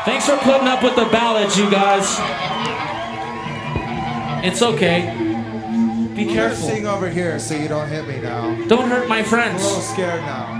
Thanks for putting up with the ballads, you guys. It's okay. Be careful. Sing over here so you don't hit me now. Don't hurt my I'm friends. a little scared now.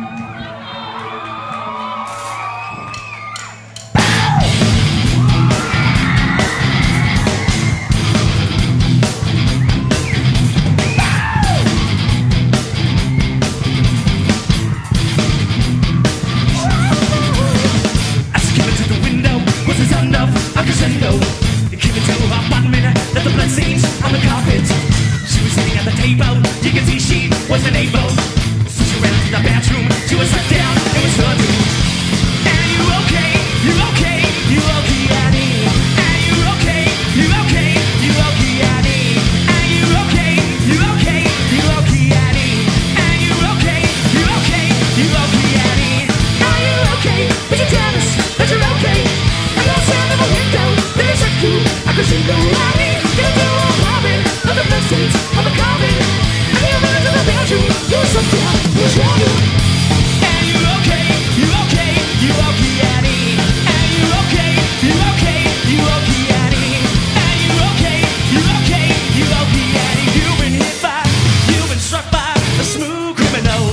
Was unable, so she ran to the bathroom. She was sat down, it was her doom. And you okay? You okay? You okay, Annie? And you okay? You okay? You okay, Annie? And you okay? You okay? You okay, Annie? And you okay? You okay? You okay, Annie? Are you okay? Would you tell us that you're okay? I got sound of a window, there's a clue. I could see the Annie, gonna do a bombing on the front seats of the coffin. You're so down, what's wrong with you? And you okay, you okay, you okay, Annie? And you okay, you okay, you okay, Annie? And you okay, you okay, you okay, Annie? You've been hit by, you've been struck by a smooth criminal.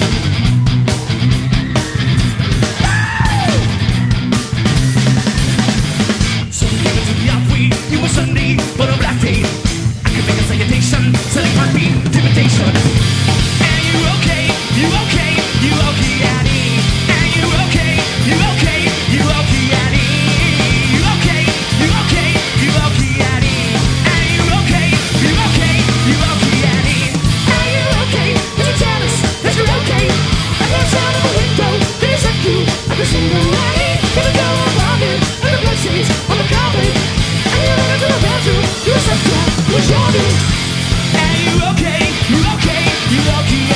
So you came into the outfit, you were Sunday, but a black day. I could make a salutation, selling my beat, intimidation. You okay, you okay, Annie? And you okay, you okay, you okay, Annie? You okay, you okay, you okay, Annie? And you okay, you okay, you okay, Annie? Are you okay? Would you tell us that you're okay? I got sound of a window, there's a clue. I can see the Annie, gonna go on walking, and the blood stains on the carpet. And you run into the bathroom, you're so down, what's wrong with you? And you okay, you okay, you okay?